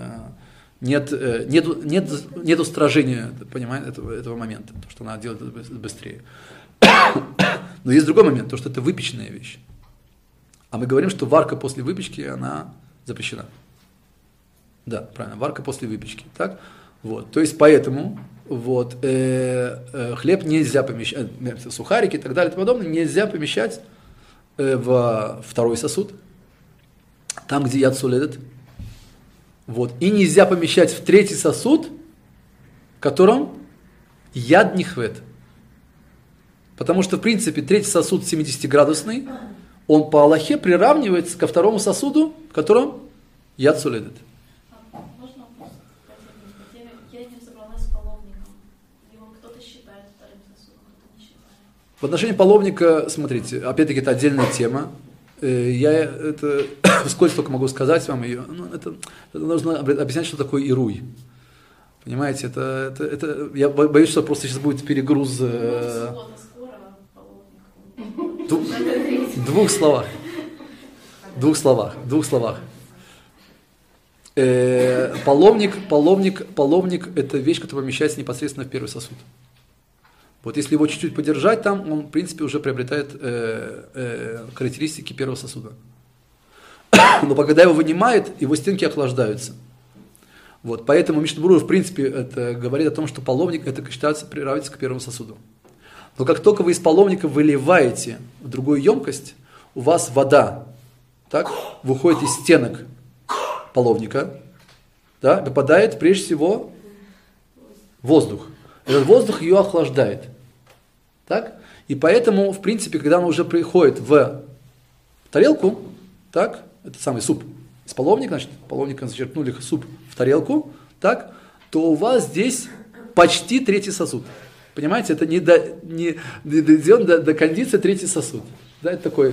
нет устражения, понимаете, этого момента, то, что она делает это быстрее. Но есть другой момент, то, что это выпеченная вещь. А мы говорим, что варка после выпечки, она запрещена. Да, правильно, варка после выпечки. Так? Вот. То есть поэтому вот, хлеб нельзя помещать, сухарики и так далее и тому подобное, нельзя помещать во второй сосуд, там, где яд соледет. Вот. И нельзя помещать в третий сосуд, в котором яд не хвет. Потому что, в принципе, третий сосуд 70-градусный, он по Аллахе приравнивается ко второму сосуду, в котором яд соледет. Можно вопрос? Я не разобралась с половником. Его кто-то считает вторым сосудом, кто-то не считает. В отношении половника, смотрите, опять-таки это отдельная тема. Я это вскользь только могу сказать вам ее. Ну, это нужно объяснять, что такое ируй. Понимаете, это я боюсь, что просто сейчас будет перегруз. Суббота скоро, половник. В двух словах. Половник это вещь, которая помещается непосредственно в первый сосуд. Вот если его чуть-чуть подержать там, он, в принципе, уже приобретает характеристики первого сосуда. Но когда его вынимает, его стенки охлаждаются. Вот, поэтому Мишна Брура, в принципе, это говорит о том, что половник это считается приравнивается к первому сосуду. Но как только вы из половника выливаете в другую емкость, у вас вода так, выходит из стенок половника, да, попадает прежде всего воздух. Этот воздух ее охлаждает. Так? И поэтому, в принципе, когда она уже приходит в тарелку, так, это самый суп из половника, значит, половником зачерпнули суп в тарелку, так, то у вас здесь почти третий сосуд. Понимаете, это не доведен до кондиции третий сосуд. Да, это такой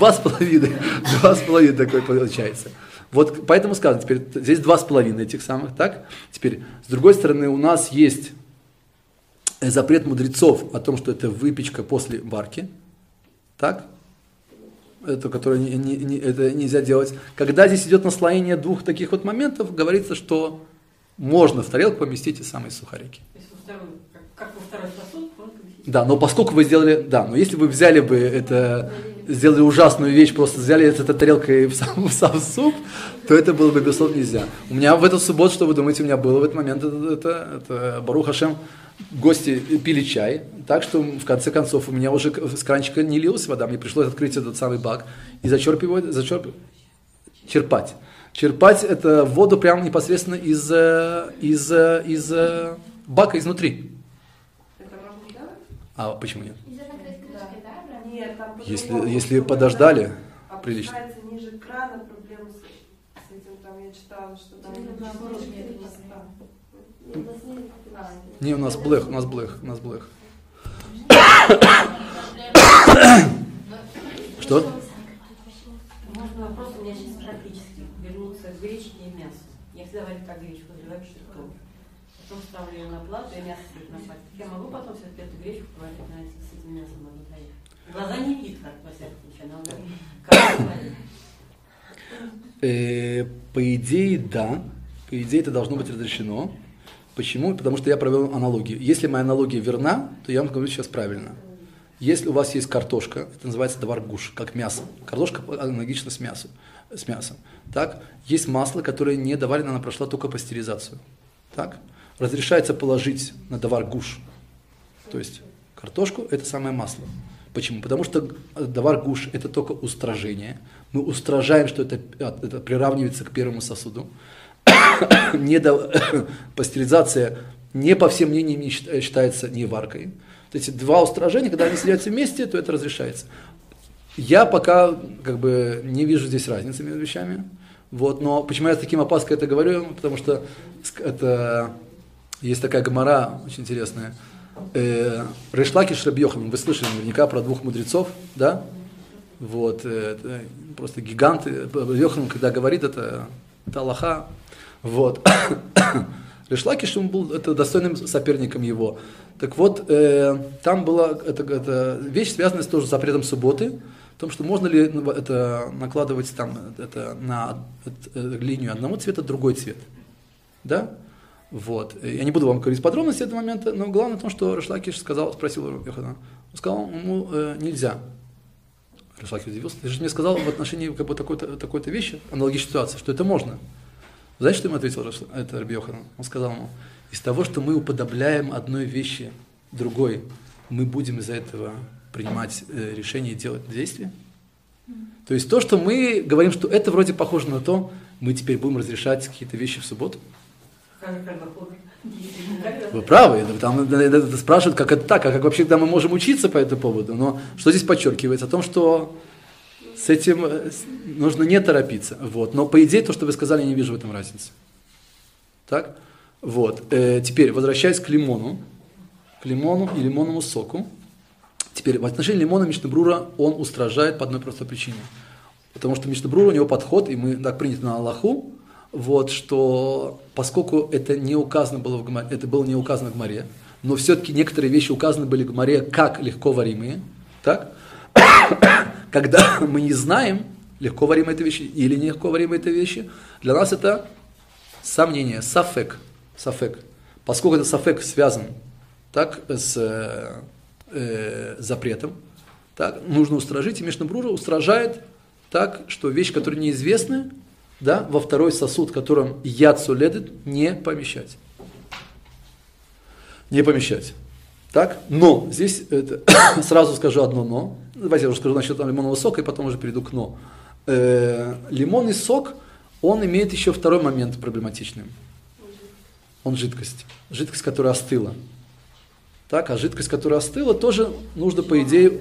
2,5 такой получается. Вот поэтому сказано, теперь здесь 2,5 этих самых, так. Теперь, с другой стороны, у нас есть запрет мудрецов о том, что это выпечка после варки, так, это, которое это нельзя делать. Когда здесь идет наслоение двух таких вот моментов, говорится, что можно в тарелку поместить и самые сухарики. То есть как во второй сосуд, можно поместить? Да, но поскольку вы сделали, да, но если вы взяли бы это, сделали ужасную вещь, просто взяли эту тарелкой в сам суп, то это было бы, безусловно, нельзя. У меня в эту субботу, что вы думаете, у меня было в этот момент, это Барух Хашем, гости пили чай, так что в конце концов у меня уже с кранчика не лилась вода, мне пришлось открыть этот самый бак и черпать. Черпать это воду прямо непосредственно из бака изнутри. Это можно делать? А почему нет? Из-за закрытой крышкой, да, брали? Нет, там по-другому. Если подождали, прилично. Опускается ниже крана, проблемы с этим, там я читала, что там наоборот нет моста. Не, у нас блэх. Что? Можно вопрос у меня сейчас практически вернуться к гречке и мясу. Я всегда варю как гречку, разливаю кипятком. Потом ставлю ее на плату, и мясо стоит на пальце. Я могу потом все-таки эту гречку поварить с этим мясом на двоих. Глаза не пит, как во всяком случае, она говорит. По идее, да. По идее, это должно быть разрешено. Почему? Потому что я провел аналогию. Если моя аналогия верна, то я вам говорю сейчас правильно. Если у вас есть картошка, это называется давар гуш, как мясо. Картошка аналогична с мясом. Так? Есть масло, которое не доварено, она прошла только пастеризацию. Так? Разрешается положить на давар гуш, то есть картошку, это самое масло. Почему? Потому что давар гуш это только устражение. Мы устражаем, что это приравнивается к первому сосуду. Пастеризация не по всем мнениям считается не варкой. Вот эти два устражения, когда они сидятся вместе, то это разрешается. Я пока не вижу здесь разницы между вещами. Вот, но почему я с таким опаской это говорю? Потому что это есть такая гемара очень интересная. Рейш Лакиш Раби Йоханан, вы слышали наверняка про двух мудрецов, да? Вот, это просто гиганты. Раби Йоханан, когда говорит, это алаха. Вот. Рейш Лакиш был достойным соперником его. Так вот, там была эта вещь, связанная тоже с запретом субботы, в том, что можно ли это накладывать на линию одного цвета другой цвет. Да? Вот. Я не буду вам говорить подробности этого момента, но главное в том, что Рейш Лакиш спросил Йоханана, он сказал ему нельзя. Рейш Лакиш удивился, ты же мне сказал в отношении такой-то вещи, аналогичной ситуации, что это можно. Знаете, что ему ответил это Раби Йоханан? Он сказал ему, из того, что мы уподобляем одной вещи другой, мы будем из-за этого принимать решение и делать действия. То есть то, что мы говорим, что это вроде похоже на то, мы теперь будем разрешать какие-то вещи в субботу. Вы правы, там спрашивают, как это так, а как вообще мы можем учиться по этому поводу. Но что здесь подчеркивается? О том, что с этим нужно не торопиться. Вот. Но по идее, то, что вы сказали, я не вижу в этом разницы. Так? Вот. Теперь, возвращаясь к лимону и лимонному соку. Теперь, в отношении лимона Мишна Брура он устражает по одной простой причине. Потому что Мишна Брура, у него подход, и мы так принято на Аллаху, вот, что поскольку это не указано было в Гмаре, это было не указано в Гмаре, но все-таки некоторые вещи указаны были в Гмаре как легко варимые, так? Когда мы не знаем, легко варимые это вещи или нелегко варимые это вещи, для нас это сомнение, сафек. Поскольку этот сафек связан так, с запретом, так, нужно устражить, и Мишна Брура устражает так, что вещи, которые неизвестны, да, во второй сосуд, в котором яд соледет, не помещать. Не помещать. Так? Но, здесь сразу скажу одно но. Давайте я уже скажу насчет лимонного сока, и потом уже перейду к но. Лимонный сок, он имеет еще второй момент проблематичный. Он жидкость. Жидкость, которая остыла. Так, а жидкость, которая остыла, тоже нужно, по идее...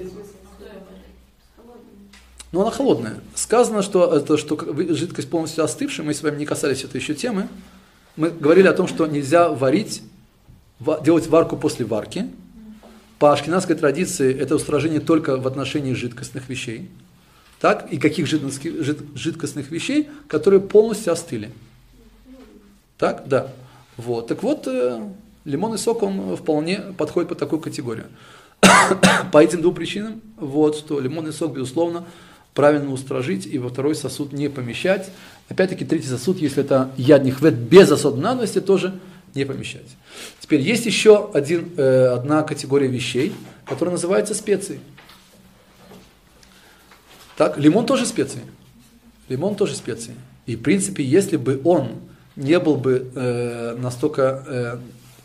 Но она холодная. Сказано, что жидкость полностью остывшая, мы с вами не касались этой еще темы. Мы говорили о том, что нельзя варить, делать варку после варки. По ашкеназской традиции это устражение только в отношении жидкостных вещей. Так? И каких жидкостных вещей, которые полностью остыли. Так? Да. Вот. Так вот, лимонный сок, он вполне подходит под такую категорию. По этим двум причинам, вот, что лимонный сок, безусловно, правильно устражить и во второй сосуд не помещать. Опять-таки, третий сосуд, если это яднихвет без особой надобности, тоже не помещать. Теперь есть еще одна категория вещей, которая называется специи. Так, лимон тоже специи. Лимон тоже специи. И в принципе, если бы он не был бы настолько...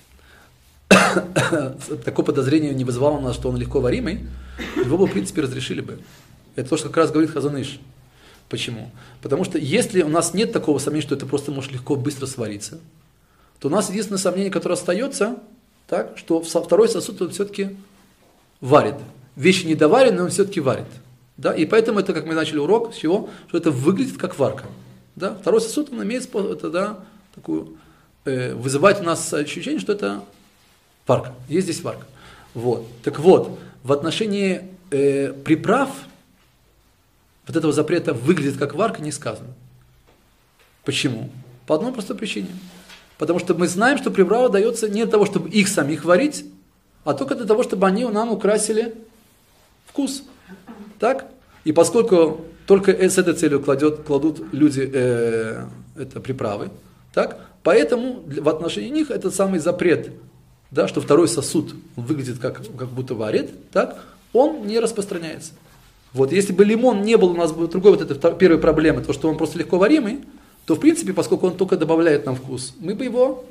такое подозрение не вызывало у нас, что он легко варимый, его бы, в принципе, разрешили бы. Это то, что как раз говорит Хазон Иш. Почему? Потому что если у нас нет такого сомнения, что это просто может легко, быстро свариться, то у нас единственное сомнение, которое остается, так, что второй сосуд он все-таки варит. Вещи недоваренные, но он все-таки варит. Да? И поэтому это, как мы начали урок, с чего? Что это выглядит как варка. Да? Второй сосуд, он имеет такую, вызывает у нас ощущение, что это варка. Есть здесь варка. Вот. Так вот, в отношении приправ вот этого запрета выглядит как варка не сказано. Почему? По одной простой причине. Потому что мы знаем, что приправа дается не для того, чтобы их самих варить, а только для того, чтобы они нам украсили вкус. Так? И поскольку только с этой целью кладут люди это приправы, так? Поэтому в отношении них этот самый запрет, да, что второй сосуд выглядит как будто варит, так, он не распространяется. Вот, если бы лимон не был у нас другой вот этой первой проблемы, то что он просто легко варимый, то в принципе, поскольку он только добавляет нам вкус, мы бы его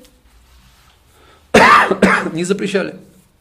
не запрещали.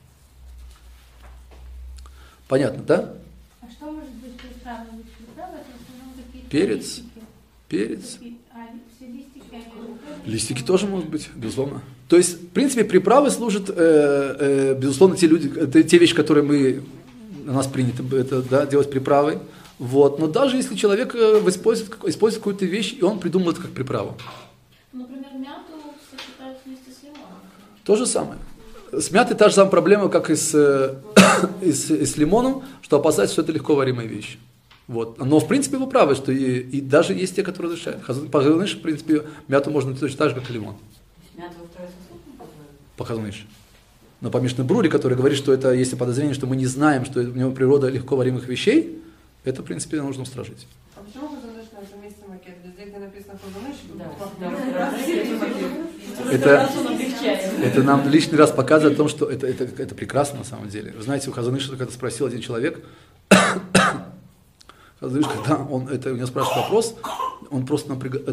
Понятно, да? А что может быть приправой? Приправа это в основном какие-то Перец. листики. Перец. Все листики, они Листики тоже могут быть, безусловно. То есть, в принципе, приправы служат, безусловно, те вещи, которые у нас принято это, да, делать приправой. Вот. Но даже если человек использует какую-то вещь, и он придумал это как приправу. Например, мяту сочетают вместе с лимоном. То же самое. С мятой та же самая проблема, как и с лимоном, что опасаются, что это легко варимая вещь. Вот. Но в принципе вы правы, что и даже есть те, которые разрешают. По Хазонышу, в принципе, мяту можно точно так же, как и лимон. Мяту во второй сосуд не позволят? По Хазонышу. Но по Мишне Брури, который говорит, что это есть подозрение, что мы не знаем, что у него природа легко варимых вещей, это, в принципе, нужно устражить. А почему Хазаныш на этом месте макет? Везде, где написано Хазаныш, Это нам лишний раз показывает о том, что это прекрасно на самом деле. Вы знаете, у Хазаныша, когда спросил один человек, Хазаныш, когда у него спрашивает вопрос, он просто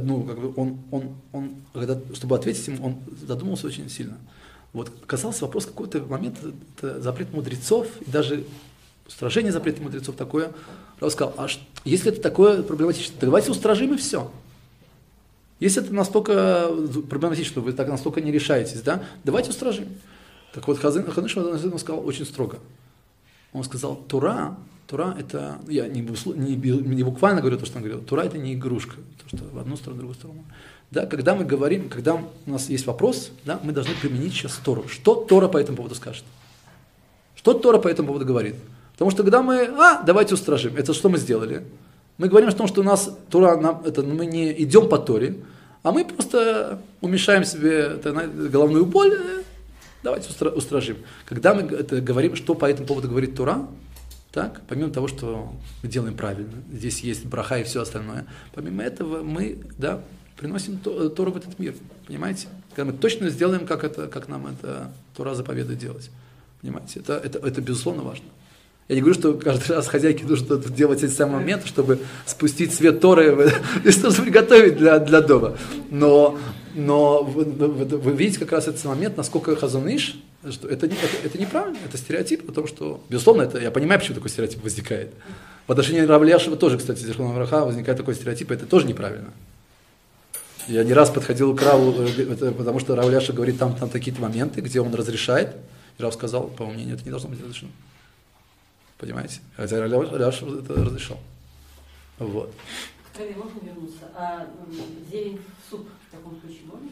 чтобы ответить ему, он задумался очень сильно. Вот, казался вопрос в какой-то момент, это запрет мудрецов, и даже устражение запрета мудрецов такое. Рав сказал, если это такое проблематично, то давайте устражим и все. Если это настолько проблематично, что вы так настолько не решаетесь, да, давайте устражим. Так вот, Хазаныш сказал очень строго. Он сказал, Тора это, я не буквально говорю то, что он говорил, Тора это не игрушка, то, что в одну сторону, в другую сторону. Да, когда мы говорим, когда у нас есть вопрос, да, мы должны применить сейчас Тору. Что Тора по этому поводу скажет? Что Тора по этому поводу говорит? Потому что когда мы, давайте устражим, это что мы сделали? Мы говорим о том, что у нас Тора, мы не идем по Торе, а мы просто уменьшаем себе головную боль, давайте устражим. Когда мы говорим, что по этому поводу говорит Тора, так, помимо того, что мы делаем правильно, здесь есть браха и все остальное, помимо этого мы, да, приносим Тору в этот мир, понимаете? Когда мы точно сделаем, как нам это Тора заповедует делать, понимаете? Это безусловно важно. Я не говорю, что каждый раз хозяйке нужно делать эти самые моменты, чтобы спустить свет Торы и что-то приготовить для дома. Но вы видите как раз этот момент, насколько Хазоныш, что это неправильно, это стереотип, потому что, безусловно, я понимаю, почему такой стереотип возникает. В отношении Рава Эляшева тоже, кстати, Зихрону Враха возникает такой стереотип, это тоже неправильно. Я не раз подходил к Раву, потому что Рав Эляшев говорит, там такие-то моменты, где он разрешает, и Рав сказал, по моему мнению, это не должно быть разрешено. Понимаете? Хотя Рав Эляшев это разрешал. Вот. К траве можно вернуться? А зелень в суп в таком случае можно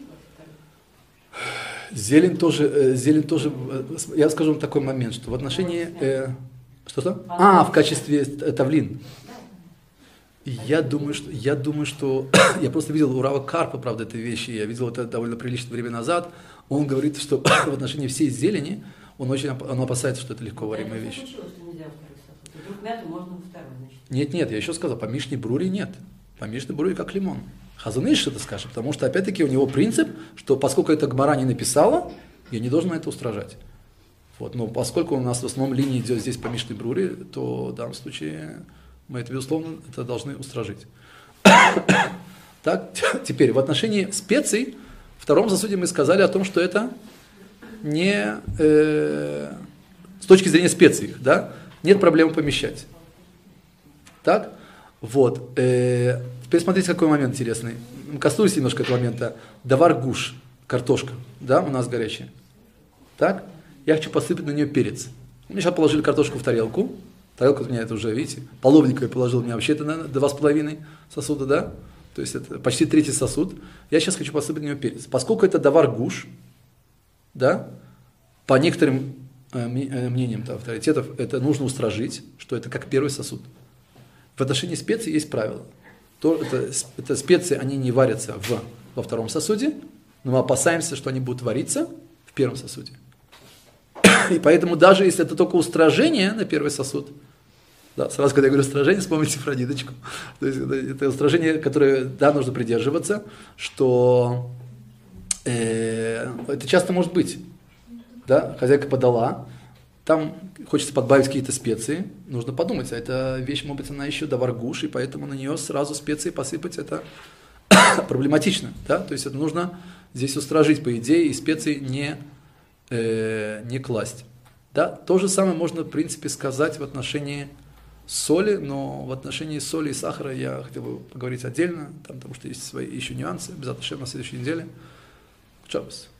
класть? Зелень тоже, я скажу вам такой момент, что в отношении, что-то? В качестве тавлин. Я думаю, что я просто видел у Рава Карпа, правда, этой вещи, я видел это довольно приличное время назад, он говорит, что в отношении всей зелени, он опасается, что это легко варимая вещь. Вдруг мяту можно во второй, значит. Нет, я еще сказал, по Мишне Брури нет. По Мишне Брури как лимон. Хазаныш это скажет, потому что, опять-таки, у него принцип, что поскольку это Гмара не написала, я не должен на это устражать. Вот, но поскольку у нас в основном линия идет здесь по Мишне Брури, то в данном случае мы это, безусловно, должны устражить. Так, теперь, в отношении специй, в втором сосуде мы сказали о том, что это не с точки зрения специй, да, нет проблем помещать. Так? Вот. Теперь смотрите, какой момент интересный. Коснулись немножко этого момента. Давар гуш, картошка, да, у нас горячая. Так? Я хочу посыпать на нее перец. Мне сейчас положили картошку в тарелку. Тарелка у меня это уже, видите, половник я положил, у меня вообще это, наверное, 2,5 сосуда, да? То есть это почти третий сосуд. Я сейчас хочу посыпать на нее перец. Поскольку это давар гуш, да, по некоторым мнениям авторитетов, это нужно устражить, что это как первый сосуд. В отношении специй есть правило. Это специи, они не варятся во втором сосуде, но мы опасаемся, что они будут вариться в первом сосуде. И поэтому даже если это только устражение на первый сосуд, да, сразу, когда я говорю устражение, вспомните про ниточку. То есть это устражение, которое, да, нужно придерживаться, что Это часто может быть. Да? Хозяйка подала, там хочется подбавить какие-то специи, нужно подумать, а эта вещь, может быть, она еще доваргуш, и поэтому на нее сразу специи посыпать, это проблематично. Да? То есть это нужно здесь устражить, по идее, и специи не класть. Да? То же самое можно, в принципе, сказать в отношении соли, но в отношении соли и сахара я хотел бы поговорить отдельно, там, потому что есть свои еще нюансы, обязательно на следующей неделе. Шаббас.